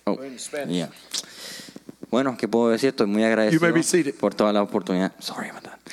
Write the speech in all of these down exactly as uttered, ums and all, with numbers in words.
Oh, Go in Spanish. yeah. Bueno, ¿qué puedo decir? Estoy muy You may agradecido be seated. por toda la oportunidad. Sorry about that.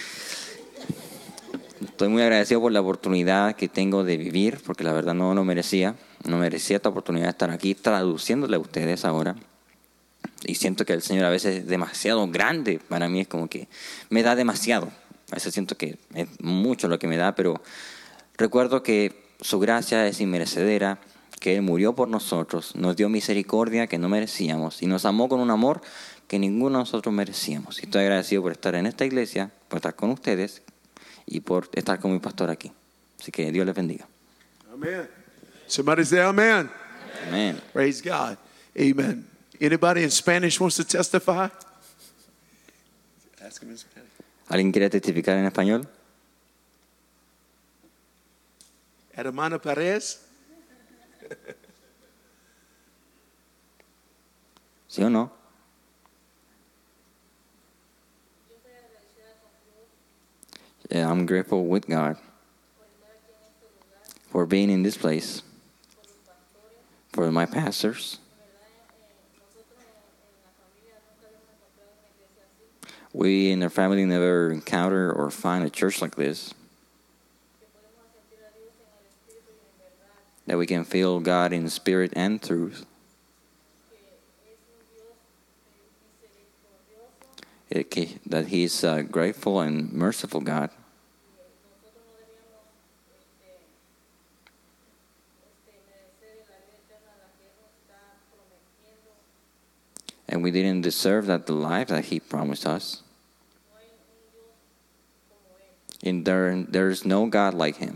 Estoy muy agradecido por la oportunidad que tengo de vivir, porque la verdad no lo merecía. No merecía esta oportunidad de estar aquí traduciéndole a ustedes ahora. Y siento que el Señor a veces es demasiado grande. Para mí es como que me da demasiado. A veces siento que es mucho lo que me da, pero recuerdo que su gracia es inmerecedera, que Él murió por nosotros, nos dio misericordia que no merecíamos y nos amó con un amor que ninguno de nosotros merecíamos. Y estoy agradecido por estar en esta iglesia, por estar con ustedes y por estar con mi pastor aquí. Así que Dios les bendiga. Amen. Somebody say amen. Amén. Praise God. Amen. Anybody in Spanish wants to testify? Ask him in Spanish. ¿Alguien quiere testificar en español? Hermana Perez? ¿Sí o no? Yeah, I'm grateful with God for being in this place, for my pastors. We in our family never encounter or find a church like this, that we can feel God in spirit and truth. It, that He's a grateful and merciful God. And we didn't deserve that the life that He promised us. And there, there's no God like Him.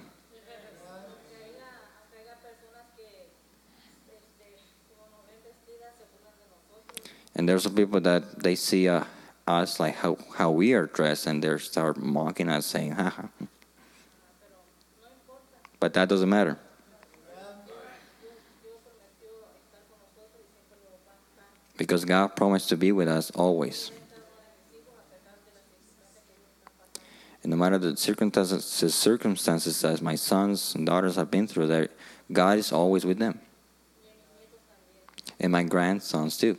And there's some people that they see uh, us like how, how we are dressed, and they start mocking us, saying, haha. But that doesn't matter. Because God promised to be with us always. And no matter the circumstances, the circumstances that my sons and daughters have been through, that God is always with them. And my grandsons too.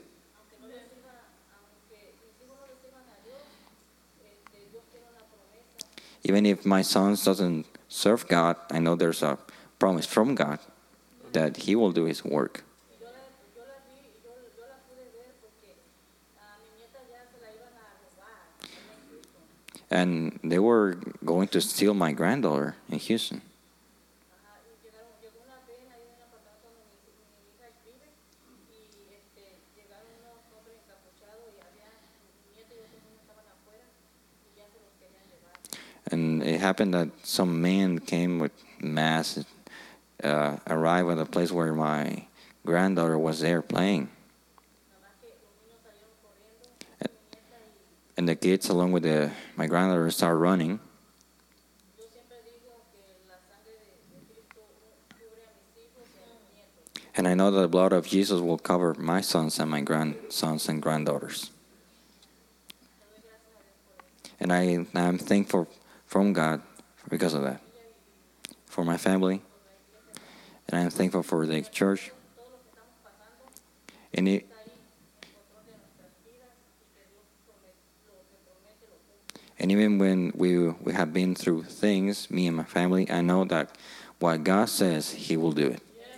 Even if my sons doesn't serve God, I know there's a promise from God that He will do His work. And they were going to steal my granddaughter in Houston. And it happened that some man came with masks, uh, arrived at a place where my granddaughter was there playing. And the kids, along with the, my granddaughter, start running. And I know that the blood of Jesus will cover my sons and my grandsons and granddaughters. And I, I'm thankful from God because of that. For my family. And I'm thankful for the church. And it, And even when we we have been through things, me and my family, I know that what God says, He will do it.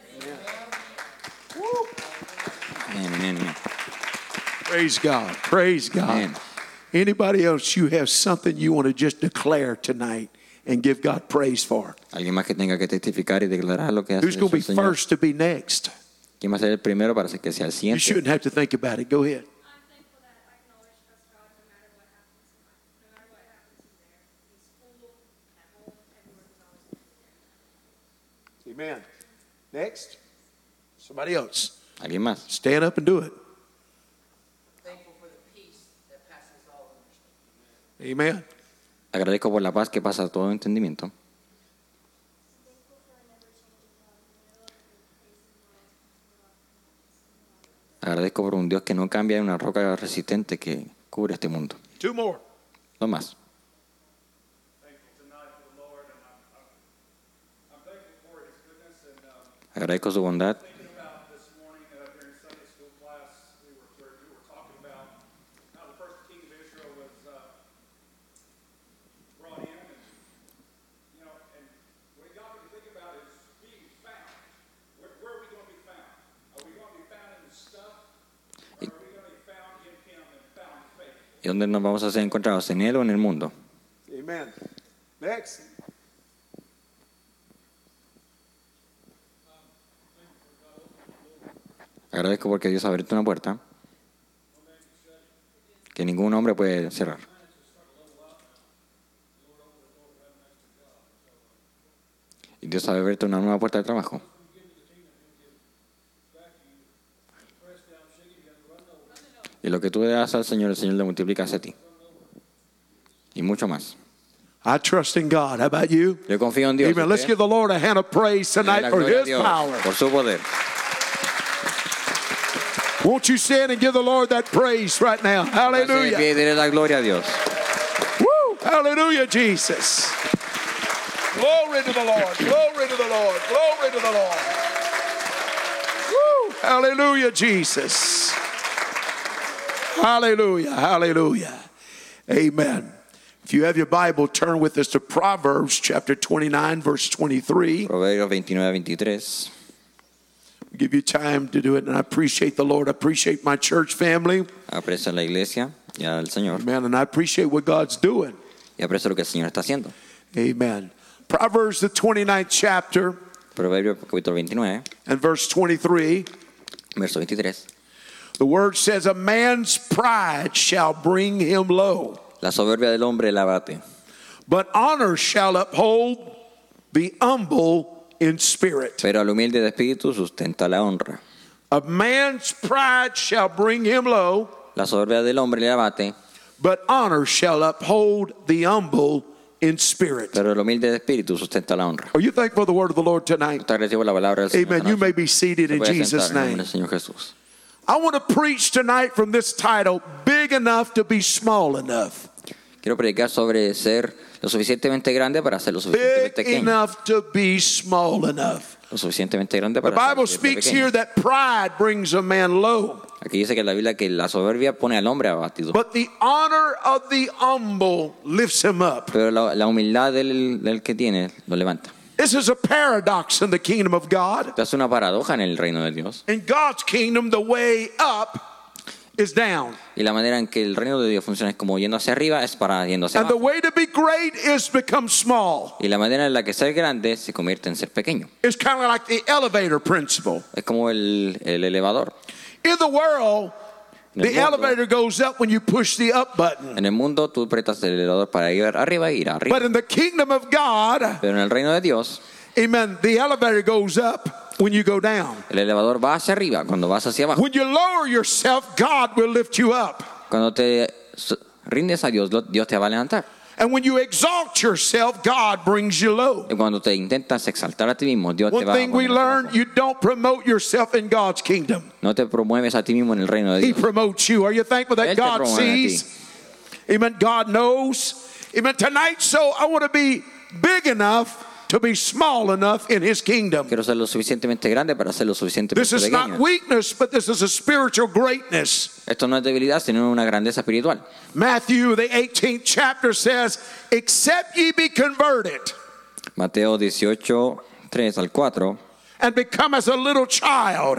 Amen, amen, amen. Praise God. Praise God. Amen. Anybody else, you have something you want to just declare tonight and give God praise for? Alguien más que tenga que testificar y declarar lo que hace Who's going to el be Señor. first to be next? ¿Quién va a ser el primero para que sea el You siguiente? shouldn't have to think about it. Go ahead. I'm thankful that I can always trust God no matter what happens in life. No matter what happens in there. In school, at home, everywhere, He's always going to be there. Amen. Next. Somebody else. ¿Alguien más? Stand up and do it. Thankful for the peace that passes all understanding. Amen. Agradezco por la paz que pasa todo entendimiento. Agradezco por un Dios que no cambia, una roca resistente que cubre este mundo. Two more. No más. Agradezco su bondad. Thinking about this morning uh, during Sunday school class, ¿Y dónde nos vamos a ser encontrados? ¿En Él o en el mundo? Amen. Next. Agradezco porque Dios ha abierto una puerta que ningún hombre puede cerrar. Y Dios ha abierto una nueva puerta de trabajo. Y lo que tú le das al Señor, el Señor le multiplica hacia ti. Y mucho más. I trust in God. How about you? Yo confío en Dios. Amen. Let's ¿Usted? give the Lord a hand of praise Dele tonight la for gloria a His Dios power. por su poder. Won't you stand and give the Lord that praise right now? Póngase de Hallelujah. pie y dele la gloria a Dios. Woo! Hallelujah, Jesus. Glory to the Lord. Glory to the Lord. Glory to the Lord. Woo! Hallelujah, Jesus. Hallelujah. Hallelujah. Amen. If you have your Bible, turn with us to Proverbs chapter twenty-nine, verse twenty-three. Proverbios veintinueve, veintitrés. I'll give you time to do it, and I appreciate the Lord. I appreciate my church family. Aprecio a la iglesia y al Señor. Amen. And I appreciate what God's doing. Y aprecio lo que el Señor está haciendo. Amen. Proverbs, the twenty-ninth chapter, Proverbios capítulo veintinueve, and verse twenty-three. verso veintitrés. The word says, a man's pride shall bring him low, La soberbia del hombre la abate, but honor shall uphold the humble in spirit. pero al humilde de espíritu sustenta la honra. A man's pride shall bring him low, La soberbia del hombre le abate, but honor shall uphold the humble in spirit. pero el humilde de espíritu sustenta la honra. Are you thankful for the word of the Lord tonight? Te recibo la palabra del Señor. Amen. esta You noche. may be seated Se in puede Jesus' sentar en el nombre name. del Señor Jesús. I want to preach tonight from this title, Big Enough to Be Small Enough. Quiero predicar sobre ser lo suficientemente grande para ser lo suficientemente Big pequeño. enough to be small enough. Lo suficientemente grande The para ser lo Bible suficientemente speaks here pequeño. that pride brings a man low, Aquí dice que la Biblia que la soberbia pone al hombre abatido, but the honor of the humble lifts him up. pero la, la humildad del, del que tiene lo levanta. This is a paradox in the kingdom of God. Esto es una paradoja en el reino de Dios. In God's kingdom, the way up is down. Y la manera en que el reino de Dios funciona es como yendo hacia arriba, es para yendo hacia And the abajo. way to be great is become small. Y la manera en la que ser grande se convierte en ser pequeño. It's kind of like the elevator principle. Es como el, el elevador. In the world, En el the mundo, elevator goes up when you push the up button. en el mundo tú apretas el elevador para ir arriba y ir arriba. But in the kingdom of God, Pero en el reino de Dios, amen, the elevator goes up when you go down. el elevador va hacia arriba cuando vas hacia abajo. When you lower yourself, God will lift you up. Cuando te s- rindes a Dios, lo- Dios te va a levantar. And when you exalt yourself, God brings you low. Y cuando te intentas exaltar a ti mismo, Dios te One va a thing we poner hacia learned, abajo. you don't promote yourself in God's kingdom. No te promueves a ti mismo en el reino de He Dios. promotes you. Are you thankful that Él te God promueve a ti. sees? Amen. God knows. Amen. Tonight, so I want to be big enough to be small enough in His kingdom. Quiero ser lo suficientemente grande para ser lo This suficientemente is not pequeño. weakness, but this is a spiritual greatness. Esto no es debilidad, sino una grandeza espiritual. Matthew, the eighteenth chapter says, except ye be converted Mateo dieciocho, tres al cuatro. and become as a little child,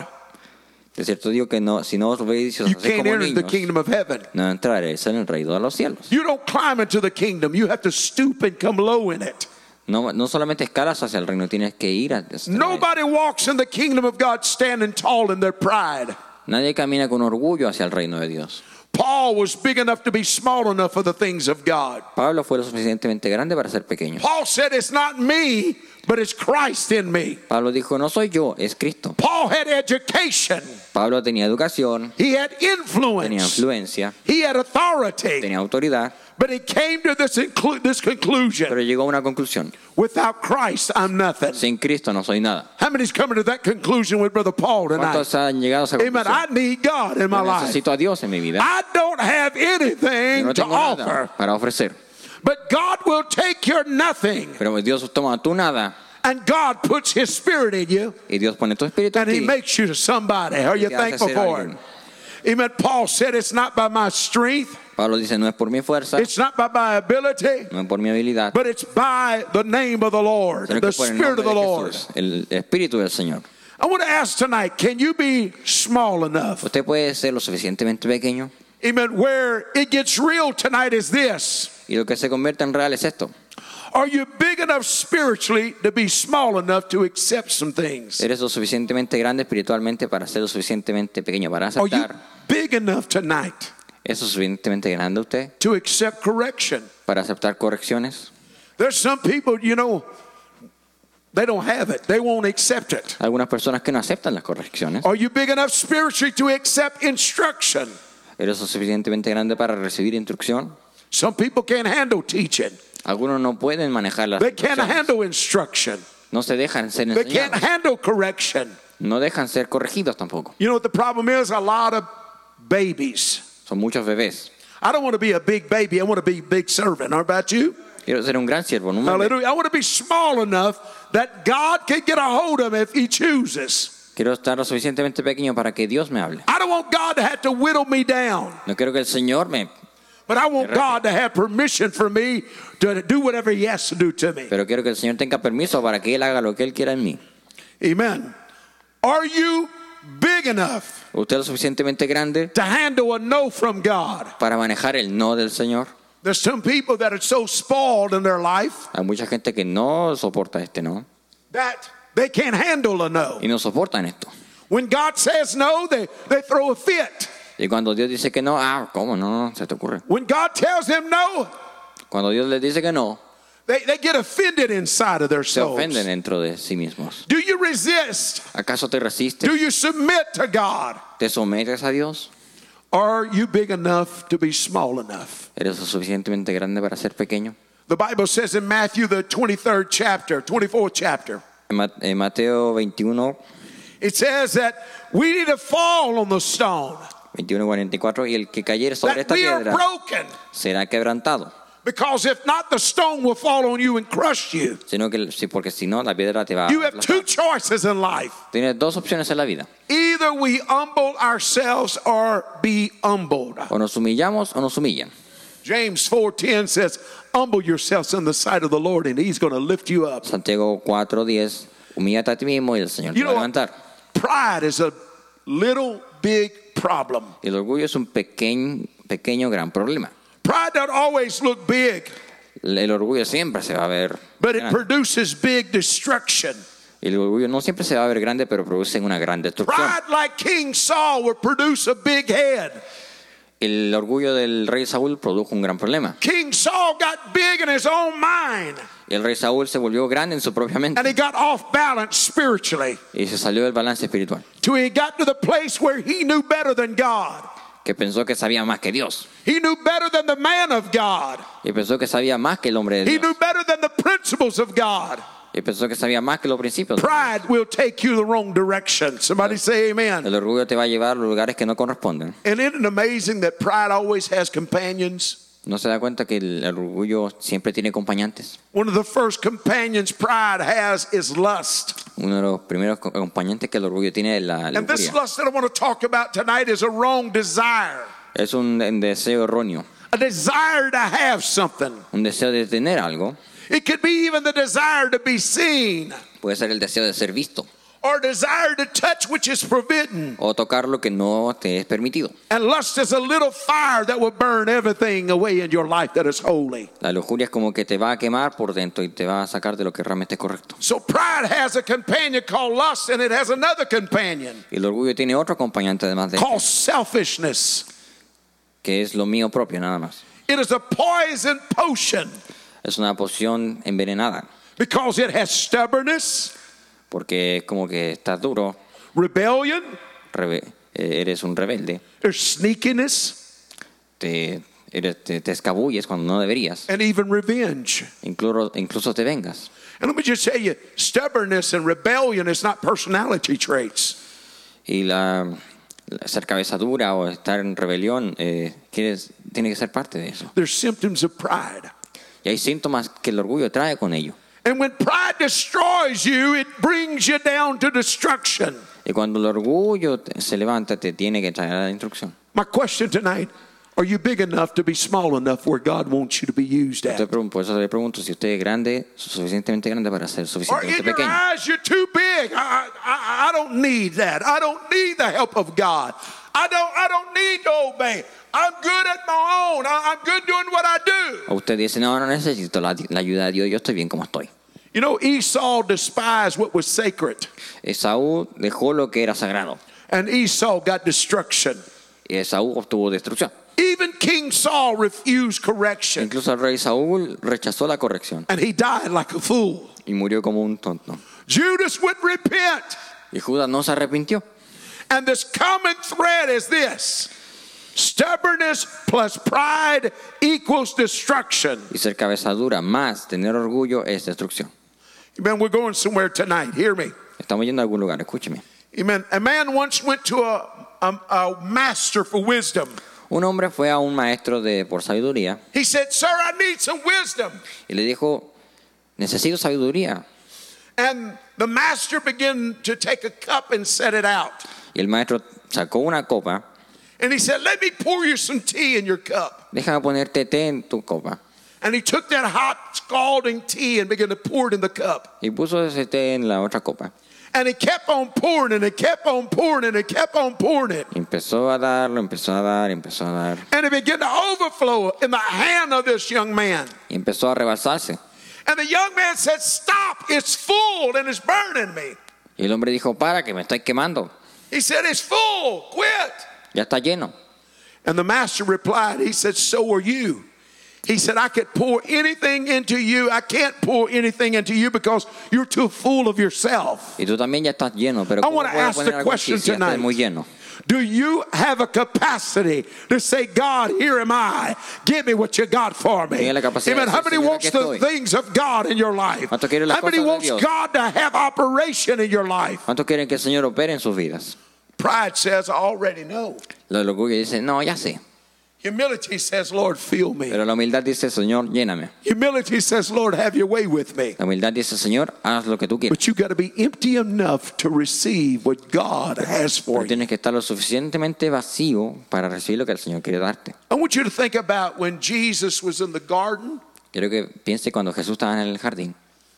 De cierto digo que no, si no os veis y os you hacéis can't como enter the niños, kingdom of heaven. no entraréis en el reino de los cielos. You don't climb into the kingdom. You have to stoop and come low in it. No, no solamente escalas hacia el reino, tienes que ir hacia él. Nobody walks in the kingdom of God standing tall in their pride. Nadie camina con orgullo hacia el reino de Dios. Paul was big enough to be small enough for the things of God. Pablo fue lo suficientemente grande para ser pequeño. Paul said, it's not me, but it's Christ in me. Pablo dijo, no soy yo, es Cristo. Paul had education. Pablo tenía educación, He had tenía influence. influencia, He had authority. tenía autoridad, But he came to this, inclu- this conclusion. pero llegó a una conclusión. Without Christ, I'm nothing. Sin Cristo no soy nada. How many's coming to that conclusion with Brother Paul tonight? ¿Cuántos han llegado a esa Amen. I conclusión? need God in my Yo life. necesito a Dios en mi vida. I don't have Yo anything no to tengo nada offer. para ofrecer. But God will take your nothing, Pero Dios toma tu nada and God puts His Spirit in you, y Dios pone tu espíritu en and He ti. makes you to somebody. Are you te hace thankful ser for alguien. it? Amen. Paul said, it's not by my strength, Pablo dice, no es por mi fuerza, it's not by my ability, no es por mi habilidad, but it's by the name of the Lord, sino the que por el Spirit nombre of the de Lord. Jesús, el espíritu del Señor. I want to ask tonight, can you be small enough? Usted puede ser lo suficientemente pequeño. amen, where it gets real tonight is this. Y lo que se convierte en real es esto. Are you big enough spiritually to be small enough to accept some things? ¿Eres lo suficientemente grande espiritualmente para ser lo suficientemente pequeño para Are you aceptar? big enough tonight ¿Es lo suficientemente grande usted to accept correction? para aceptar correcciones? There's some people, you know, they don't have it. They won't accept it. Algunas personas que no aceptan las correcciones. Are you big enough spiritually to accept instruction? ¿Eres lo suficientemente grande para recibir instrucción? Some people can't handle teaching. Algunos no pueden manejar las They can't instrucciones. handle instruction. No se dejan ser They can't enseñados. handle correction. No dejan ser corregidos tampoco. You know what the problem is? A lot of babies. Son muchos bebés. I don't want to be a big baby. I want to be a big servant. How about you? Quiero ser un gran siervo, no un bebé. Hallelujah. I want to be small enough that God can get a hold of me if He chooses. Quiero estar lo suficientemente pequeño para que Dios me hable. I don't want God to have to whittle me down, No quiero que el Señor me... but I want God to have permission for me to do whatever He has to do to me. Pero quiero que el Señor tenga permiso para que Él haga lo que Él quiera en mí. Amen. Are you big enough ¿Usted es lo suficientemente grande to handle a no from God? para manejar el no del Señor? There's some people that are so spoiled in their life Hay mucha gente que no soporta este no. that they can't handle a no. Y no soportan esto. When God says no, they, they throw a fit. Y cuando Dios dice que no, ah, ¿cómo no? Se te ocurre. When God tells them no, Cuando Dios les dice que no, they, they get offended inside of their se souls. ofenden dentro de sí mismos. Do you resist? ¿Acaso te resistes? Do you submit to God? ¿Te sometes a Dios? Are you big enough to be small enough? ¿Eres lo suficientemente grande para ser pequeño? The Bible says in Matthew, the twenty-third chapter, twenty-fourth chapter, En Ma- en Mateo veintiuno, it says that we need to fall on the stone, veintiuno cuarenta y cuatro, y el que cayere sobre that esta we are piedra broken. será quebrantado. Because if not, the stone will fall on you and crush you. Sino que, sí, porque si no, la piedra te va a You have two aplastar. choices in life. Tienes dos opciones en la vida. Either we humble ourselves or be humbled. O nos humillamos o nos humillan. James four ten says, humble yourselves in the sight of the Lord and He's going to lift you up. Santiago cuatro diez, humíllate a ti mismo y el Señor te You va a know, levantar. pride is a little big problem. El orgullo es un pequeño, pequeño gran problema. Pride doesn't always look big, El orgullo siempre se va a ver but it grande. produces big destruction. El orgullo no siempre se va a ver grande, pero produce una gran destrucción. Pride, like King Saul, will produce a big head. El orgullo del rey Saúl produjo un gran problema. King Saul got big in his own mind, El rey Saúl se volvió grande en su propia mente and he got off balance spiritually. y se salió del balance espiritual, Till he got to the place where he knew better than God. que pensó que sabía más que Dios He knew better than the man of God. y pensó que sabía más que el hombre de He Dios knew better than the principles of God. y pensó que sabía más que los principios. Pride will take you the wrong direction. Somebody say amen. El orgullo te va a llevar a lugares que no corresponden. And isn't it amazing that pride always has companions? ¿No se da cuenta que el, el orgullo siempre tiene acompañantes? One of the first companions pride has is lust. Uno de los primeros co- acompañantes que el orgullo tiene es la And this lujuria. lust that I want to talk about tonight is a wrong desire. Es un un deseo erróneo, A desire to have something. un deseo de tener algo. It could be even the desire to be seen, Puede ser el deseo de ser visto or desire to touch which is forbidden. o tocar lo que no te es permitido. And lust is a little fire that will burn everything away in your life that is holy. La lujuria es como que te va a quemar por dentro y te va a sacar de lo que realmente es correcto. So pride has a companion called lust, and it has another companion Y el orgullo tiene otro acompañante además de called selfishness. que es lo mío propio nada más. It is a poison potion Es una poción envenenada because it has stubbornness, porque es como que estás duro, rebellion, rebe- eh, eres un rebelde, there's sneakiness, te, eres- te, te escabulles cuando no deberías, and even revenge. incluso, incluso te vengas. And let me just tell you, stubbornness and rebellion is not personality traits. Y la, la- ser cabeza dura o estar en rebelión eh, quieres, tiene que ser parte de eso. They're symptoms of pride. Y hay síntomas que el orgullo trae con ello. And when pride destroys you, it brings you down to destruction. Y cuando el orgullo te- se levanta, te tiene que traer a la instrucción. My question tonight, are you big enough to be small enough where God wants you to be used Usted at? pregun- Por eso le pregunto si usted es grande, suficientemente grande para ser Or suficientemente in your pequeño. eyes, you're too big. I, I, I don't need that. I don't need the help of God. I don't, I don't need to obey. I'm good at my own. I- I'm good doing what I do. O usted dice, no, no necesito la, la ayuda de Dios, yo estoy bien como estoy. You know, Esau despised what was sacred, Esaú dejó lo que era sagrado. and Esau got destruction. Y Esaú obtuvo destrucción. Even King Saul refused correction, Incluso el rey Saúl rechazó la corrección and he died like a fool. y murió como un tonto. Judas would repent. Y Judas no se arrepintió. And this common thread is this: stubbornness plus pride equals destruction. Y ser cabeza dura más tener orgullo es destrucción. Amen. We're going somewhere tonight. Hear me. Estamos yendo a algún lugar, escúcheme. Amen. A man once went to a, a, a master for wisdom. Un hombre fue a un maestro de por sabiduría He said, "Sir, I need some wisdom." y le dijo, necesito sabiduría. And the master began to take a cup and set it out. Y el maestro sacó una copa, And he said, "Let me pour you some tea in your cup." déjame ponerte té en tu copa. And he took that hot, scalding tea and began to pour it in the cup. Y puso ese té en la otra copa. And he kept on pouring and it kept on pouring and it kept on pouring it. Y empezó a darlo, empezó a dar, empezó a dar. And it began to overflow in the hand of this young man. Y empezó a rebalsarse. And the young man said, "Stop, it's full and it's burning me." Y el hombre dijo, para, que me estoy quemando. He said, "It's full, quit." Ya está lleno. And the master replied, he said, "So are you." He said, "I could pour anything into you. I can't pour anything into you because you're too full of yourself." Y tú también ya estás lleno, pero I ¿cómo wanna puedo ask poner the algo question aquí si ya tonight. estoy muy lleno? Do you have a capacity to say, "God, here am I. Give me what you got for me"? Tiene la capacidad de Amen. How decir, many "Señor, wants aquí the estoy." things of God in your life? ¿Cuánto quiere las How many cosas de wants Dios? God to have operation in your life? ¿Cuántos quieren que el Señor opere en sus vidas? Pride says, "I already know." El orgullo dice, no, ya sé. Humility says, "Lord, fill me." Pero la humildad dice, Señor, lléname. Humility says, "Lord, have your way with me." La humildad dice, Señor, haz lo que tú quieras. But you got to be empty enough to receive what God has for Pero you. tienes que estar lo suficientemente vacío para recibir lo que el Señor quiere darte. I want you to think about when Jesus was in the garden Quiero que piense cuando Jesús estaba en el jardín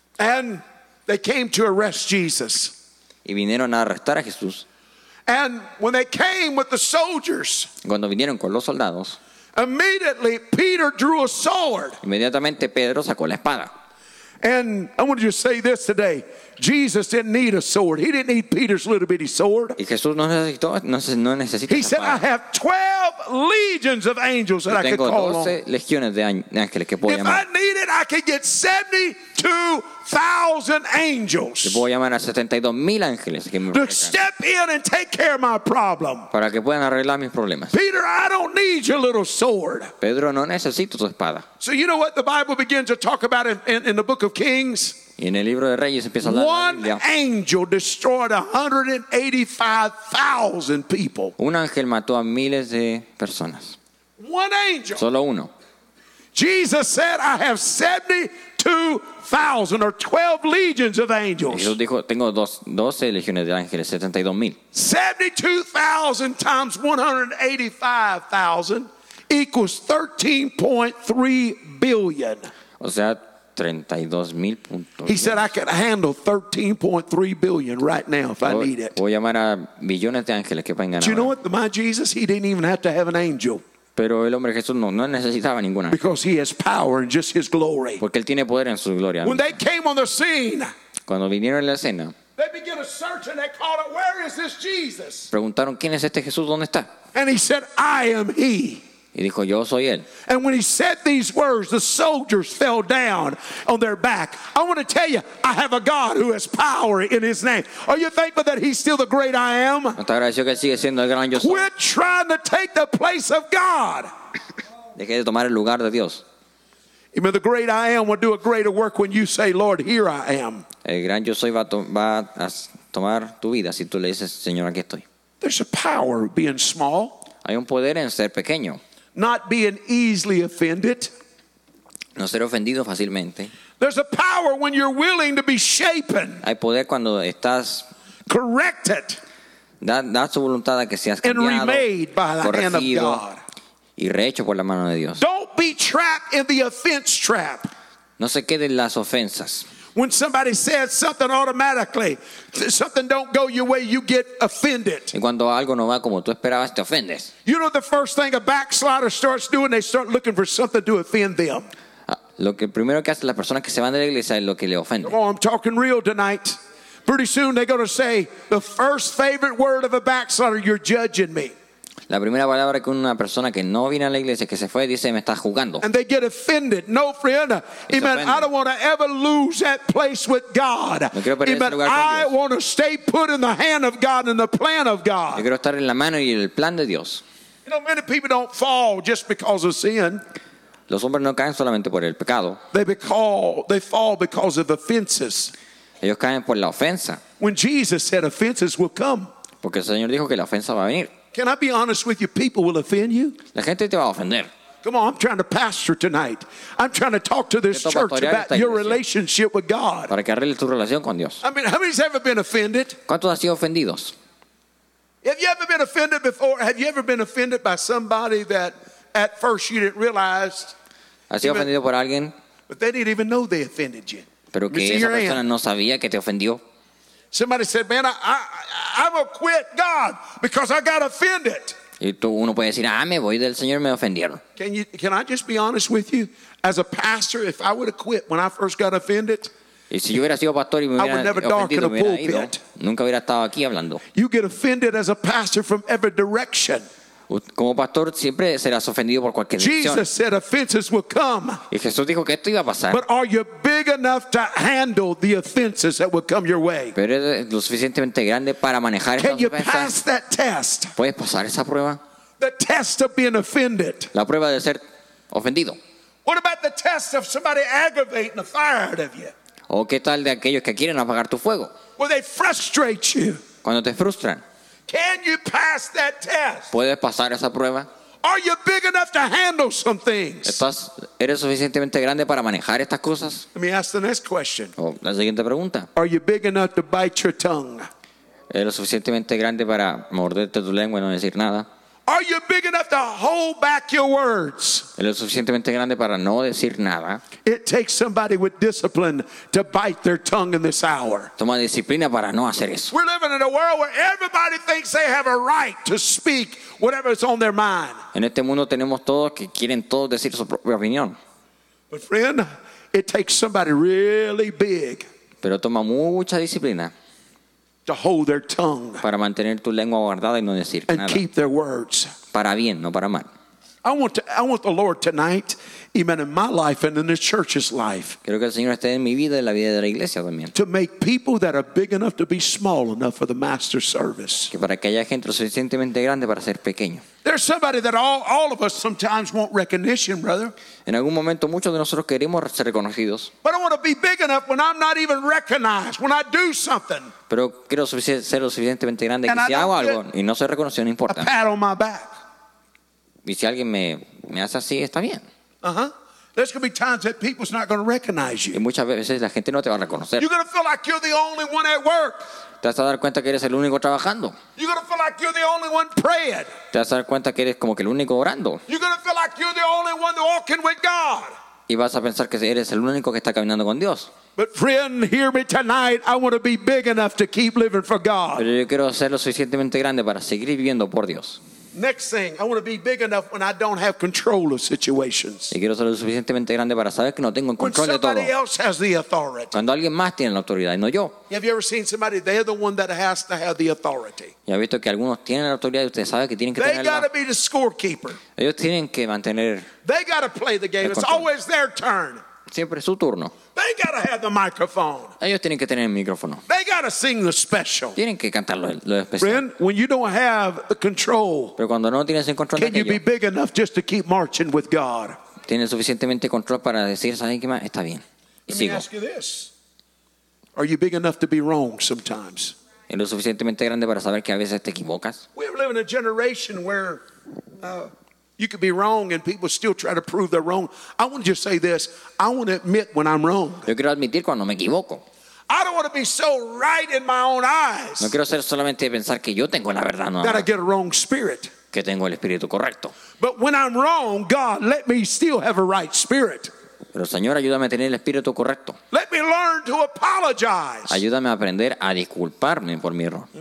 and they came to arrest Jesus. y vinieron a arrestar a Jesús. And when they came with the soldiers, Cuando vinieron con los soldados, immediately Peter drew a sword. inmediatamente Pedro sacó la espada. And I want you to say this today. Jesus didn't need a sword. He didn't need Peter's little bitty sword. Y Jesús no necesitó, no, se- no necesita He esa said, "I espada. have twelve legions of angels that Yo I could tengo call on. doce legiones de ángel- de ángeles que puedo If I llamar. needed, I could get seventy-two thousand Yo angels puedo llamar a setenta y dos mil ángeles que me to protejan step in and take care of my problem. para que puedan arreglar mis problemas. Peter, I don't need your little sword." Pedro, no necesito tu espada. So you know what the Bible begins to talk about in, in, in the book of Kings? Y en el libro de Reyes empieza a hablar de la One Biblia. angel destroyed one hundred eighty-five thousand people. Un ángel mató a miles de personas. One angel. Solo uno. Jesus said, "I have seventy-two thousand or twelve legions of angels." Jesús dijo, tengo dos, doce legiones de ángeles, setenta y dos mil. seventy-two thousand times one hundred eighty-five thousand equals thirteen point three billion. O sea, treinta y dos mil puntos. He said, "I can handle thirteen point three billion right now if I Voy, need it." voy a llamar a billones de ángeles que vengan But you know ahora. what? My Jesus, he didn't even have to have an angel Pero el hombre Jesús no, no necesitaba ningún ángel. because he has power in just his glory. Porque él tiene poder en su gloria. When they came on the scene, Cuando vinieron en la escena, they began to search and they called out, "Where is this Jesus?" preguntaron, ¿quién es este Jesús? ¿Dónde está? And he said, "I am he." Y dijo, yo soy él. And when he said these words, the soldiers fell down on their back. I want to tell you, I have a God who has power in his name. Are you thankful that he's still the great I am? ¿No te agradeció que él sigue siendo el gran yo soy? Quit trying to take the place of God. Deje de tomar el lugar de Dios. Amen. The great I am will do a greater work when you say, "Lord, here I am." El gran yo soy va a, to- va a s- tomar tu vida si tú le dices, Señor, aquí estoy. There's a power of being small, Hay un poder en ser pequeño, not being easily offended. no ser ofendido fácilmente. There's a power when you're willing to be shapen, Hay poder cuando estás, corrected, da, da su voluntad a que seas and cambiado, remade by the hand of corregido God. y rehecho por la mano de Dios. Don't be trapped in the offense trap. No se queden las ofensas. When somebody says something automatically, something don't go your way, you get offended. Y cuando algo no va como tú esperabas, te ofendes. You know the first thing a backslider starts doing? They start looking for something to offend them. Ah, Lo que primero que hacen las personas que se van de la iglesia es lo que le ofende. Oh, I'm talking real tonight. Pretty soon they're going to say, the first favorite word of a backslider, you're judging me. La primera palabra que una persona que no viene a la iglesia, que se fue, dice, me estás jugando. And they get offended. No, friend. uh, Amen. offended. I don't want to ever lose that place with God. No quiero perder ese Amen. lugar con I Dios. want to stay put in the hand of God and the plan of Yo God. quiero estar en la mano y en el plan de Dios. You know, many people don't fall just because of sin. Los hombres no caen solamente por el pecado. They, becall, they fall because of offenses. Ellos caen por la ofensa. When Jesus said offenses will come. Porque el Señor dijo que la ofensa va a venir. Can I be honest with you? People will offend you. La gente te va a ofender. Come on, I'm trying to pastor tonight. I'm trying to talk to this Yo church pastorear about esta your iglesia. relationship with God. Para que arregles tu relación con Dios. I mean, how many's ever been offended? ¿Cuántos han sido ofendidos? Have you ever been offended before? Have you ever been offended by somebody that at first you didn't realize, ¿Has sido Amen. ofendido por alguien, but they didn't even know they offended you? pero Let me que see esa your persona hand. no sabía que te ofendió? Somebody said, man, I, I, I will quit God because I got offended. Y tú, uno puede decir, ah, me voy del Señor, me ofendieron. Can you? Can I just be honest with you? As a pastor, if I would have quit when I first got offended, Y si yo hubiera sido pastor y me I would hubiera never darken ofendido, a me hubiera ido, pulpit. nunca hubiera estado aquí hablando. you get offended as a pastor from every direction. Como pastor siempre serás ofendido por cualquier dirección. Jesus said offenses will come. Y Jesús dijo que esto iba a pasar. But are you big enough to handle the offenses that will come your way? Pero eres lo suficientemente grande para manejar Can estas you pass ofensas. that test? ¿Puedes pasar esa prueba? The test of being offended. La prueba de ser ofendido. What about the test of somebody aggravating the fire out of you? ¿O qué tal de aquellos que quieren apagar tu fuego? Where they frustrate you? Cuando te frustran, Can you pass that test? ¿puedes pasar esa prueba? Are you big enough to handle some things? ¿Estás, ¿Eres suficientemente grande para manejar estas cosas? Let me ask the next question. O la siguiente pregunta. Are you big enough to bite your tongue? ¿Eres suficientemente grande para morderte tu lengua y no decir nada? Are you big enough to hold back your words? ¿Eres suficientemente grande para no decir nada? It takes somebody with discipline to bite their tongue in this hour. Toma disciplina para no hacer eso. We're living in a world where everybody thinks they have a right to speak whatever is on their mind. En este mundo tenemos todos que quieren todos decir su propia opinión. But friend, it takes somebody really big Pero toma mucha disciplina to hold their tongue para mantener tu lengua guardada y no decir and nada. keep their words. Para bien, no para mal. I want to, I want the Lord tonight, amen, in my life and in the church's life, Quiero que el Señor esté en mi vida y en la vida de la iglesia también. to make people that are big enough to be small enough for the master's service. Que para que haya gente lo suficientemente grande para ser pequeño. There's somebody that all, all of us sometimes want recognition, brother. En algún momento muchos de nosotros queremos ser reconocidos, But I want to be big enough when I'm not even recognized, when I do something, pero quiero sufici- ser lo suficientemente grande que And I si hago don't algo get- y no soy reconocido, no a importa. pat on my back. Y si alguien me, me hace así, está bien. Uh-huh. There's going to be times that people's not going to recognize Y you. muchas veces la gente no te va a reconocer. You're going to feel like you're the only one at work. Te vas a dar cuenta que eres el único trabajando. You're going to feel like you're the only one praying. Te vas a dar cuenta que eres como que el único orando. You're going to feel like you're the only one walking with God. Y vas a pensar que eres el único que está caminando con Dios. But friend, hear me tonight. I want to be big enough to keep living for God. Pero yo quiero ser lo suficientemente grande para seguir viviendo por Dios. Next thing, I want to be big enough when I don't have control of situations. Y quiero ser lo suficientemente grande para saber que no tengo el When control de todo. somebody else has the authority. Cuando alguien más tiene la autoridad y no yo. Have you ever seen somebody, they're the one that has to have the authority. Ya he visto que algunos tienen la autoridad y usted sabe que tienen que They got tenerla. to be the scorekeeper. Ellos tienen que mantener They got to play the game. El It's control. always their turn. siempre su turno. They got to have the microphone. Ellos tienen que tener el micrófono. They got to sing the special. Tienen que cantar lo, lo especial. Friend, when you don't have the control, Pero cuando no tienes el control de can you be aquello, big enough just to keep marching with God? tienes suficientemente control para decir, ¿saben qué más? Está bien. Y Let me sigo. ask you this. Are you big enough to be wrong sometimes? Es lo suficientemente grande para saber que a veces te equivocas. We live in a generation where uh, you could be wrong and people still try to prove they're wrong. I want to just say this. I want to admit when I'm wrong. Yo quiero admitir cuando me equivoco. I don't want to be so right in my own eyes No quiero ser solamente pensar que yo tengo la verdad, no, that I get a wrong spirit. que tengo el espíritu correcto. But when I'm wrong, God, let me still have a right spirit. Pero Señor, ayúdame a tener el espíritu correcto. Let me learn to apologize. Ayúdame a aprender a disculparme por mi error.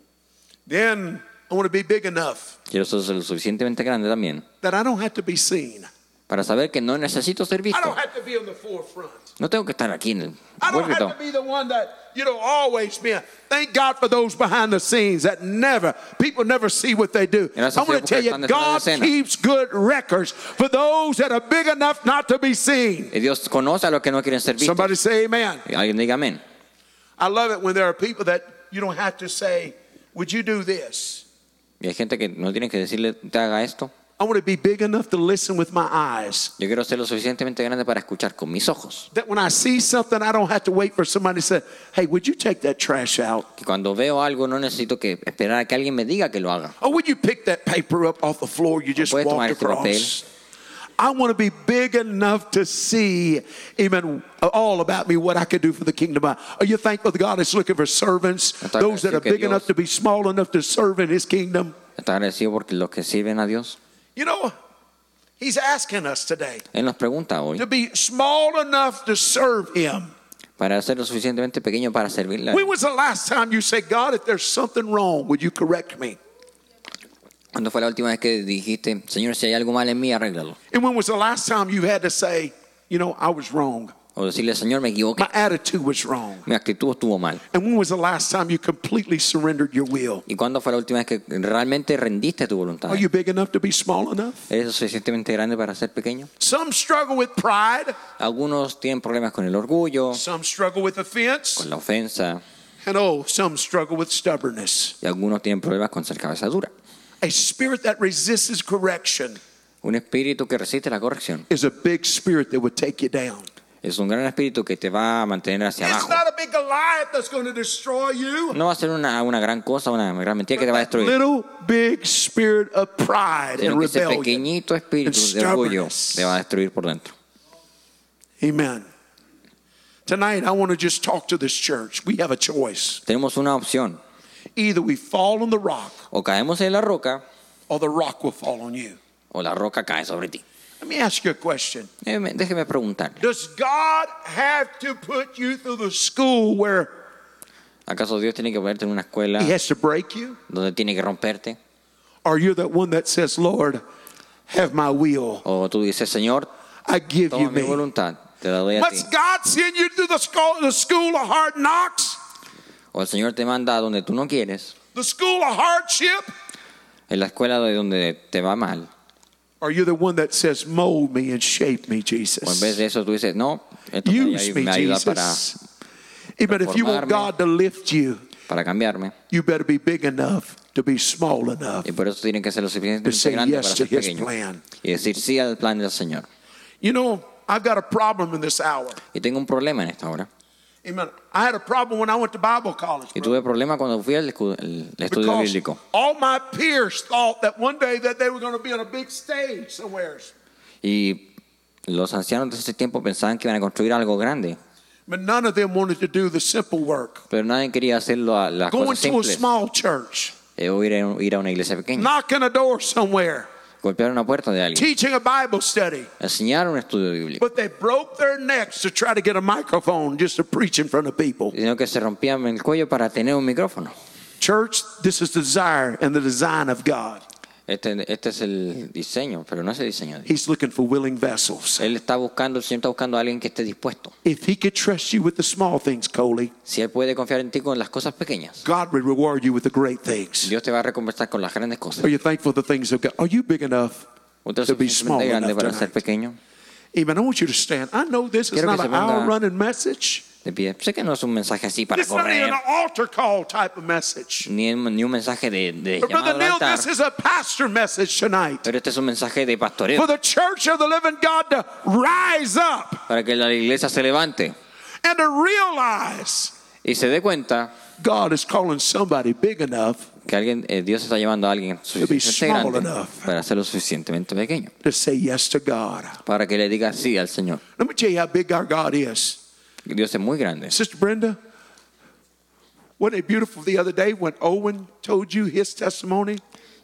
Then I want to be big enough Quiero ser lo suficientemente grande también that I don't have to be seen. para saber que no necesito ser I visto. don't have to be in the forefront. No tengo que estar aquí en el I don't have púlpito. to be the one that, you know, always been. Thank God for those behind the scenes that never, people never see what they do. Gracias I a want Dios to tell porque you, están detrás de God escena. keeps good records for those that are big enough not to be seen. Y Dios conoce a los que no quieren ser vistos. Somebody say amen. Y alguien diga amén. I love it when there are people that you don't have to say, would you do this? Y hay gente que no tiene que decirle, te haga esto. I want to be big enough to listen with my eyes. Yo quiero ser lo suficientemente grande para escuchar con mis ojos. That when I see something, I don't have to wait for somebody to say, hey, would you take that trash out? Que cuando veo algo no necesito que esperar a que alguien me diga que lo haga. Or would you pick that paper up off the floor you just puedes tomar walked este papel. across? I want to be big enough to see even all about me, what I could do for the kingdom. Are you thankful that God is looking for servants, Estoy those that agradecido are que big Dios- enough to be small enough to serve in His kingdom? Está agradecido porque los que sirven a Dios. You know, He's asking us today Él nos pregunta hoy to be small enough to serve Him. para ser lo suficientemente pequeño para servirle. When was the last time you said, God, if there's something wrong, would you correct me? ¿Cuándo fue la última vez que dijiste, Señor, si hay algo mal en mí, arréglalo? And when was the last time you had to say, you know, I was wrong? O decirle, Señor, me equivoqué, My attitude was wrong. mi actitud estuvo mal. And when was the last time you completely surrendered your will? ¿Y cuándo fue la última vez que realmente rendiste tu voluntad? Are you big enough to be small enough? ¿Eres lo suficientemente grande para ser pequeño? Some struggle with pride, Algunos tienen problemas con el orgullo, some struggle with offense, con la ofensa, and oh, some struggle with stubbornness. y algunos tienen problemas con ser cabeza dura. A spirit that resists correction Un espíritu que resiste la corrección is a big spirit that would take you down. es un gran espíritu que te va a mantener hacia It's abajo. not a big Goliath that's going to destroy you. No va a ser una, una gran cosa, una gran mentira que te va a That destruir, little big spirit of pride sino and que ese rebellion. pequeñito espíritu and de orgullo stubbornness. te va a destruir por dentro. Amen. Tonight, I want to just talk to this church. We have a choice. Tenemos una opción: Either we fall on the rock, o caemos en la roca or the rock will fall on you. o la roca cae sobre ti. Let me ask you a question. Déjeme, déjeme preguntar, Does God have to put you through the school where ¿acaso Dios tiene que ponerte en una escuela He has to break you? donde tiene que romperte? Or you're that one that says, Lord, have my will. O tú dices, Señor, I give toma you mi me. voluntad, te la doy a ti. Must God send you to the school, the school of hard knocks? O el Señor te manda a donde tú no quieres, The school of hardship? en la escuela de donde te va mal. Or you're the one that says, mold me and shape me, O en Jesus. vez de eso tú dices, no, esto me, Use me, me ayuda para, Jesus. Amen. If you want reformarme. God to lift you, para cambiarme. you better be big enough to be small enough. Y por eso tienen que ser lo To suficientemente say grande yes para to ser His pequeño. plan. Y decir sí al plan del Señor. You know, I've got a problem in this hour. Y tengo un problema en esta hora. Amen. I had a problem when I went to Bible college. Y brother. tuve problema cuando fui al escu- el estudio Because bíblico. all my peers thought that one day that they were going to be on a big stage somewhere. Y los ancianos de ese tiempo pensaban que iban a construir algo grande. But none of them wanted to do the simple work. Pero nadie quería hacerlo a las Going cosas to a simples. small church, Eh, o ir a, ir a una iglesia pequeña. knocking a door somewhere, Golpear una puerta de alguien. teaching a Bible study. Enseñar un estudio bíblico. But they broke their necks to try to get a microphone just to preach in front of people. Sino que se rompían el cuello para tener un micrófono. Church, this is the desire and the design of God. Este, este es el diseño, pero no es el diseño de Dios. He's looking for willing vessels. Él está buscando, el Señor está buscando a alguien que esté dispuesto. If He could trust you with the small things, Coley, Si Él puede confiar en ti con las cosas pequeñas, God would reward you with the great things. Dios te va a recompensar con las grandes cosas. Are you thankful for the things of God? Are you big enough Usted es to be small suficientemente grande enough para ser tonight? pequeño. Amen. I want you to stand. I know this is Quiero not que an se ponga- hour running message. De pie. Sé que no es un mensaje así para It's not even correr, an altar call type of message. ni, ni un mensaje de, de But Brother llamado al Neil, altar, this is a pastor message tonight. pero este es un mensaje de pastoreo For the church of the living God to rise up para que la iglesia se levante and to realize y se dé cuenta God is calling somebody big enough que alguien, eh, Dios está llevando a alguien be suficientemente small grande enough. para ser lo suficientemente pequeño, to say yes to God. para que le diga sí al Señor. Let me tell you how big our God is. Dios es muy grande. Sister Brenda, wasn't it beautiful the other day when Owen told you his testimony?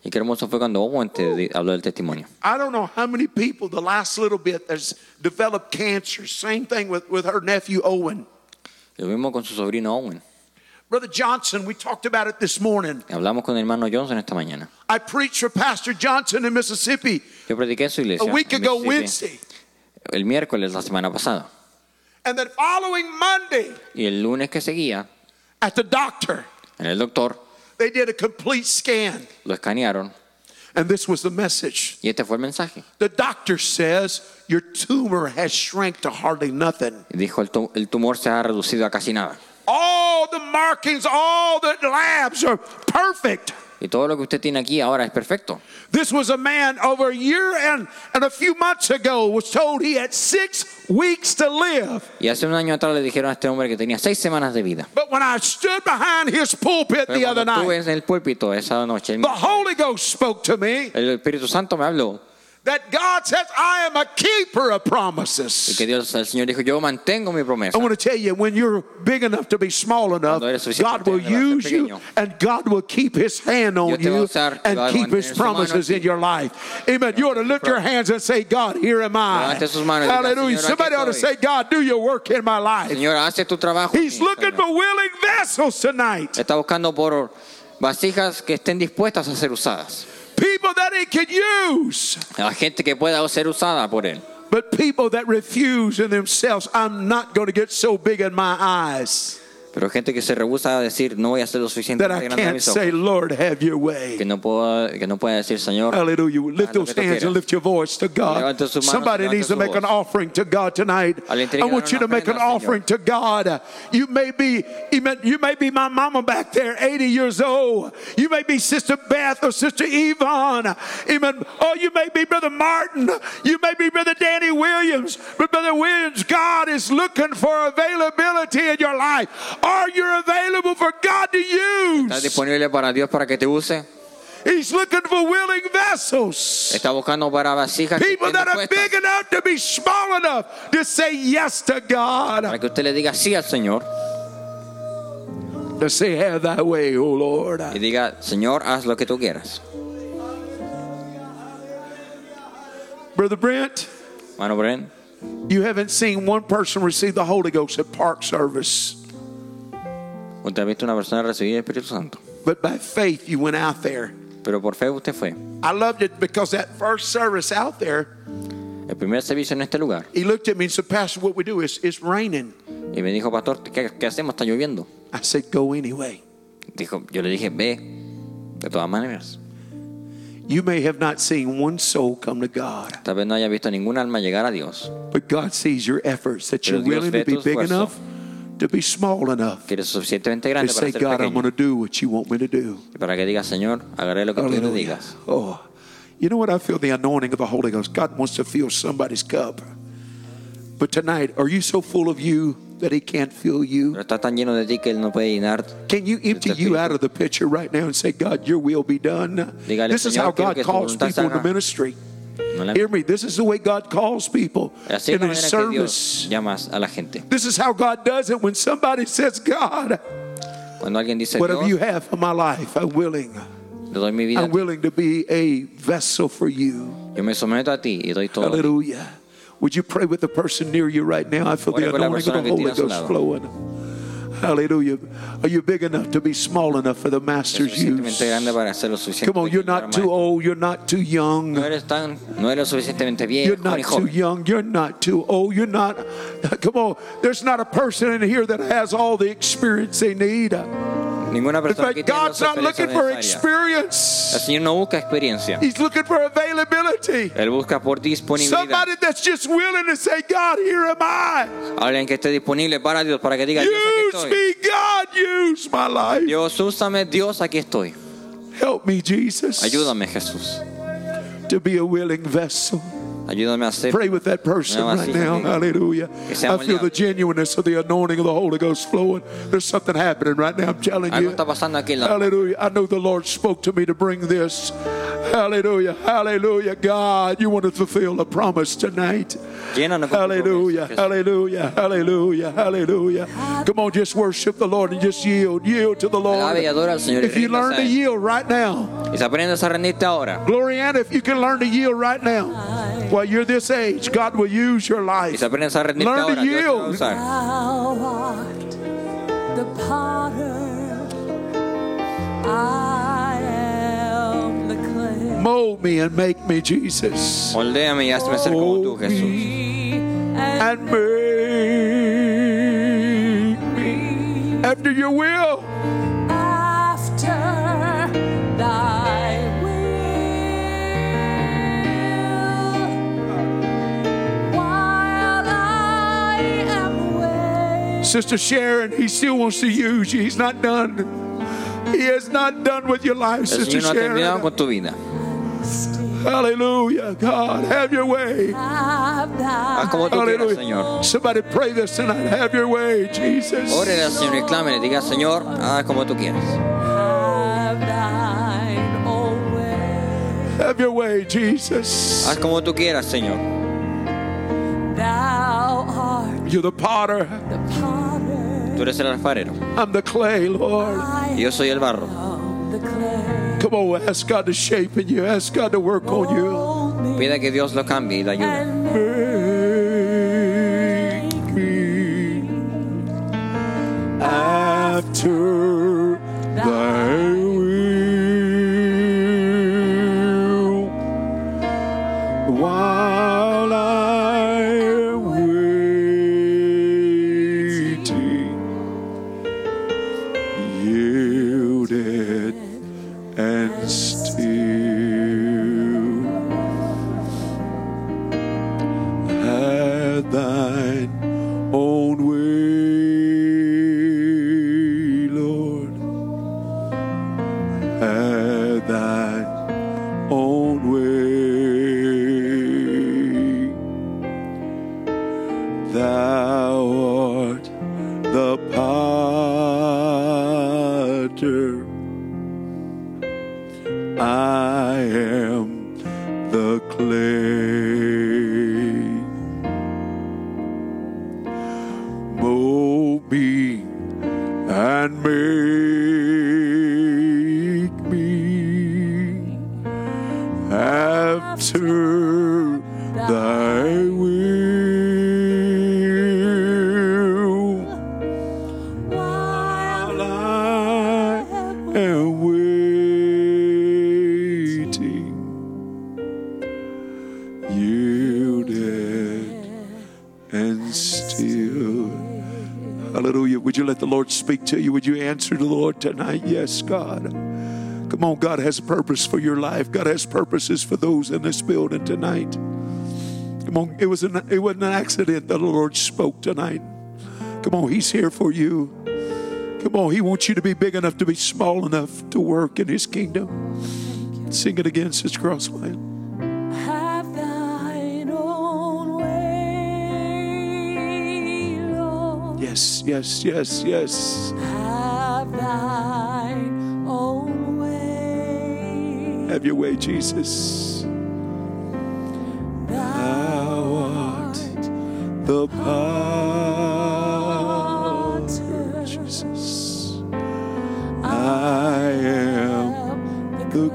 Y qué hermoso fue cuando Owen te di- habló del testimonio. I don't know how many people the last little bit has developed cancer. Same thing with, with her nephew Owen. Lo mismo con su sobrino Owen. Brother Johnson, we talked about it this morning. Hablamos con el hermano Johnson esta mañana. I preached for Pastor Johnson in Mississippi Yo prediqué en su iglesia a week en ago Mississippi, Wednesday. el miércoles la semana pasada. And that following Monday Y el lunes que seguía, at the doctor, en el doctor, they did a complete scan. lo escanearon And this was the message. y este fue el mensaje. The doctor says your tumor has shrank to hardly nothing. Y dijo, el, tu- el tumor se ha reducido a casi nada. All the markings, all the labs are perfect. Y todo lo que usted tiene aquí ahora es perfecto. This was a man over a year and, and a few months ago was told he had six weeks to live. Y hace un año atrás le dijeron a este hombre que tenía seis semanas de vida. But when I stood behind his pulpit Pero the other cuando estuve night, en el púlpito esa noche, el, the Holy Ghost spoke to me el Espíritu Santo me habló. that God says, I am a keeper of Y promises. que Dios, el Señor dijo, yo mantengo mi promesa. I want to tell you, when you're big enough to be small enough, Cuando eres God will suficientemente grande para use ser you pequeño, and God will keep his hand on Dios te va a you usar y and va a keep his mantener su mano promises en in ti. your life. Amen. You ought to lift your hands and say, God, here am I. Levante sus manos y diga, Hallelujah. Señor, aquí Somebody ought to estoy. say, God, do your work in my life. Señor, hace tu trabajo. He's en mí, looking Señor. for willing vessels tonight. Está buscando por vasijas que estén dispuestas a ser usadas. People that he can use. A gente que pueda ser usada por él. But people that refuse in themselves, I'm not going to get so big in my eyes Pero gente que se rehúsa a decir, no voy a ser lo that suficientemente I grande a can't mis say, ojos. Lord, have your way. Que no, puedo, que no pueda decir, Señor, Hallelujah. Lift haz lo those que tú hands and quieras. lift your voice to God. Levante sus manos, Somebody levante needs to su make an voz. offering to God tonight. Al I entregar want you to una make an ofrenda al offering Señor. to God. You may be, you may be my mama back there, eighty years old. You may be Sister Beth or Sister Yvonne. Amen. Or you may be Brother Martin. You may be Brother Danny Williams. But Brother Williams, God is looking for availability in your life. Are you available for God to ¿estás use? disponible para Dios para que te use? He's looking for willing vessels. Está buscando para vasijas que People estén that are dispuestas big enough to be small enough to say yes to para God. que usted le diga sí al Señor To say, have thy way, O Lord. y diga, Señor, haz lo que tú quieras. Brother Brent, Mano Bren, you haven't seen one person receive the Holy Ghost at park service. usted ha visto una persona recibir el Espíritu Santo, But by faith, you went out there. pero por fe usted fue. I loved it because that first service out there, El primer servicio en este lugar. he looked at me and said, Pastor, what we do is it's raining. Y me dijo, pastor, ¿qué, qué hacemos? Está lloviendo. I said, go anyway. Dijo, yo le dije, ve, de todas maneras. You may have not seen one soul come to God, Tal vez no haya visto ningún alma llegar a Dios, but God sees your efforts, that Pero you're Dios willing ve to be tu big esfuerzo. enough, to be small enough, que eres suficientemente to grande say, para ser God, I'm going pequeño. to do what you want me to do. Y para que digas, Señor, haré lo que tú le Hallelujah. digas. Oh, you know what? I feel the anointing of the Holy Ghost. God wants to fill somebody's cup. But tonight, are you so full of you that he can't fill you? Pero está tan lleno de ti que Él no puede llenar. Can you empty Este you espíritu. out of the picture right now and say, God, your will be done? Dígale, This is Señor, how quiero God que tu calls voluntad se people in the haga. ministry. No la- Hear me. This is the way God calls people Así es in la his manera que Dios service. llama a la gente. This is how God does it when somebody says, God, Cuando alguien dice, whatever you Dios, have for my life, I'm willing. le doy mi vida a I'm ti. willing to be a vessel for you. Yo me someto a ti y doy todo. a ti. Hallelujah. Would you pray with the person near you right now? I feel the Ore por la anointing of the persona que Holy tiene a su Ghost lado. flowing. Hallelujah. Are you big enough to be small enough for the Es Master's suficientemente use? grande para ser lo suficiente. Come on, you're pequeño para not too maestro. old. You're not too young. No eres tan, no eres lo suficientemente You're viejo not ni too joven. young. You're not too old. You're not. Come on. There's not a person in here that has all the experience they need. Ninguna In persona fact, que tiene God's las not looking experiencias for necesarias. El experience. Señor no busca experiencia. He's looking for availability. Él busca por disponibilidad. Somebody that's just willing to say, God, here am I. Alguien que esté disponible para Dios, para que diga, Dios, aquí Use estoy. me, God, use my life. Dios, úsame, Dios, aquí estoy. Help me, Jesus, Ayúdame, Jesús. to be a willing vessel. Ayúdame a ser. Pray with that person Una right vasija now. que- Hallelujah. que sea I feel the moldeable. genuineness of the anointing of the Holy Ghost flowing. There's something happening right now. I'm telling Algo you. está pasando aquí en la. Hallelujah. I know the Lord spoke to me to bring this. Hallelujah. Hallelujah. God, you want to fulfill a promise tonight. Llénanos con tu Hallelujah. promesa, Jesús. Hallelujah. Hallelujah. Hallelujah. Come on, just worship the Lord and just yield. Yield to the Lord. Alabe y adora al Señor y If you ríndase learn a to Él. yield right now, Y si aprendes a rendirte ahora, Gloriana, if you can learn to yield right now, while you're this age, God will use your y life. si aprendes a rendirte Learn to ahora, Dios te va a yield. usar. Thou art the potter, I am the clay. Mold me and make me, Jesus. Moldéame y hazme ser como tú, Mold Jesús. me And and make me after your will. after thy will, while I am waiting. Sister Sharon, he still wants to use you. He's not done. He has not done with your life, El Sister Señor no ha terminado Sharon. con tu vida. Hallelujah. God, have your way. Have Haz thy como tú quieras, Hallelujah. Señor. Somebody pray this tonight. Have your way, Jesus. Órale al Señor y clámele. Diga, Señor, haz como tú quieras. have thine own way. Have your way, Jesus. Haz como tú quieras, Señor. Thou art You're the potter. the potter, Tú eres el alfarero. I'm the clay, Lord. Y yo soy el barro. I'm the clay. Come on, ask God to shape in you. Ask God to work on you. Mold me Pida que Dios lo cambie y le ayude. and Make me after thy will while I am waiting, yielded and still. Have thine own way, Lord. Have thine own way. Thou art the potter. I am the clay. Mold me and make me after thy will while I am waiting, yielded and still. Hallelujah. Would you let the Lord speak to you? Would you answer the Lord tonight? Yes, God. Come on, God has a purpose for your life. God has purposes for those in this building tonight. Come on, it was an, it wasn't an accident that the Lord spoke tonight. Come on, He's here for you. Come on, He wants you to be big enough to be small enough to work in His kingdom. Sing it again, Sister Crossway. have thine own way, Lord. Yes, yes, yes, yes. Have thine own way. Have your way, Jesus. Thou art the potter, Jesus. I am the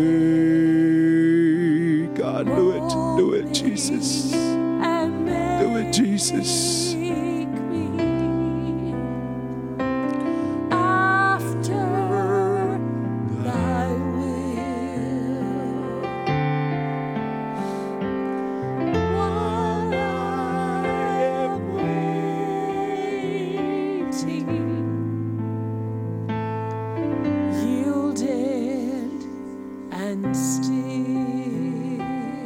clay. God, do it, do it, Jesus. And Do it, Jesus. make me after thy will. While I am waiting, yielded and still.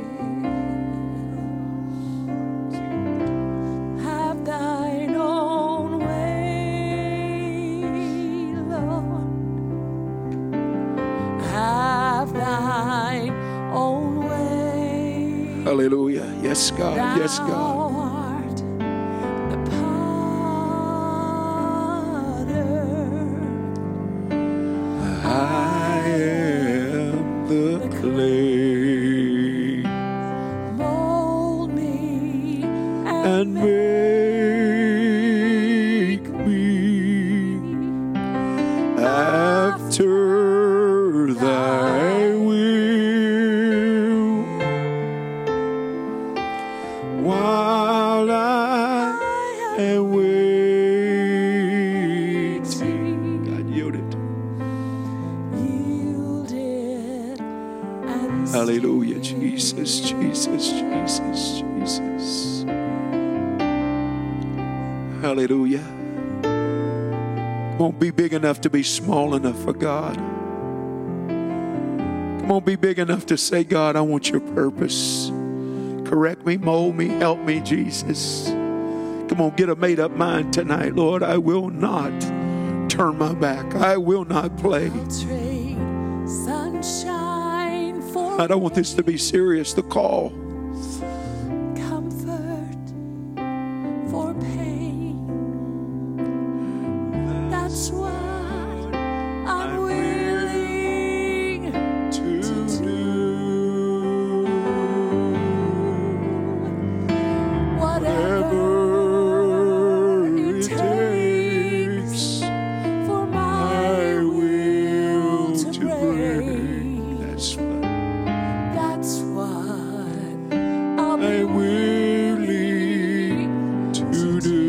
Have thine own way, Lord. Have thine own way. Hallelujah. Yes, God. Yes, God. Thou art the potter. I am the clay. and make me after thy will, while I am waiting. God yielded. Yielded and Hallelujah, still. Jesus, Jesus, Jesus, Jesus. Hallelujah. Come on, be big enough to be small enough for God. Come on, be big enough to say, God, I want your purpose. Correct me, mold me, help me, Jesus. Come on, get a made up mind tonight, Lord. I will not turn my back. I will not play. I'll trade sunshine for I don't want this to be serious, the call. comfort, for pain. That's what I'm willing To to do. Whatever it takes for my will to break. That's what That's what I'm I'm willing to do.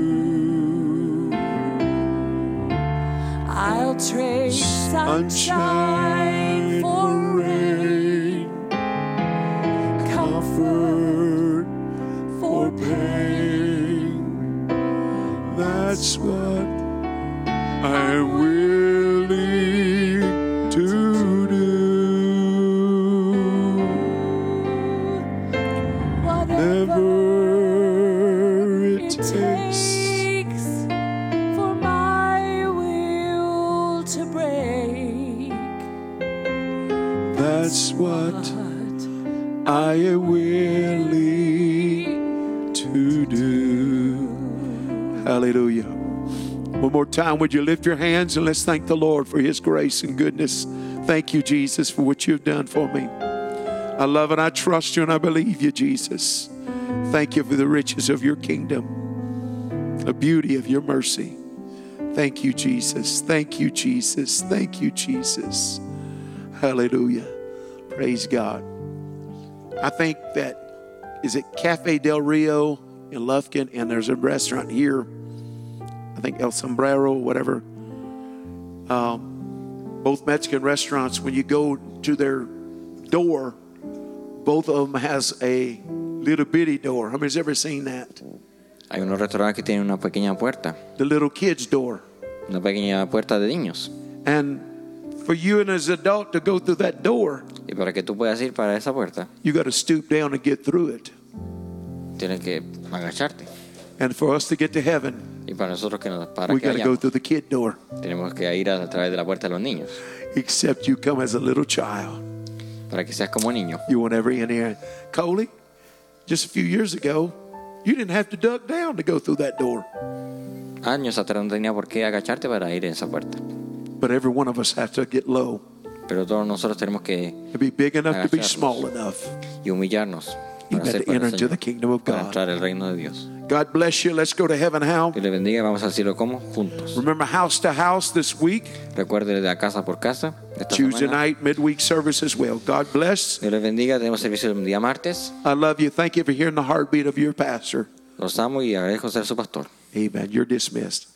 I'll trade sunshine Sunshine for rain, comfort comfort for for pain. That's what I'm willing to do. whatever Whatever it it takes. takes for my will to break. That's what What I am willing to do. Hallelujah. One more time, would you lift your hands and let's thank the Lord for his grace and goodness. Thank you, Jesus, for what you've done for me. I love and I trust you and I believe you, Jesus. Thank you for the riches of your kingdom, the beauty of your mercy. Thank you, Jesus. Thank you, Jesus. Thank you, Jesus. Hallelujah. Praise God. I think that, is it Cafe Del Rio in Lufkin, and there's a restaurant here, I think El Sombrero, whatever. Um, both Mexican restaurants, when you go to their door, both of them has a little bitty door. How many's ever seen that? Hay unos restaurantes que tienen una pequeña puerta, The little kid's door. una pequeña puerta de niños. And for you and as an adult to go through that door, Y para que tú puedas ir para esa puerta, you got to stoop down and get through it. tienes que agacharte. And for us to get to heaven, Y para nosotros que nos para we que got to go vayamos, through the kid door. tenemos que ir a través de la puerta de los niños. Except you come as a little child. Para que seas como niño. You won't ever in here. Coley, just a few years ago, you didn't have to duck down to go through that door. Años atrás no tenía por qué agacharte para ir a esa puerta. But every one of us has to get low Pero todos nosotros tenemos que to be big enough to be Agacharnos. small enough. y humillarnos You para, got ser to para, enter el into the Señor, kingdom of para God. entrar al reino de Dios. God bless you. Let's go to heaven how? Que le bendiga, vamos al cielo como juntos. Remember house to house this week. Recuerde de casa por casa. Esta Tuesday semana. night, midweek service as well. God bless. Dios les bendiga. Tenemos servicio el día martes. I love you. Thank you for hearing the heartbeat of your pastor. Los amo y agradezco ser su pastor. Amen. You're dismissed.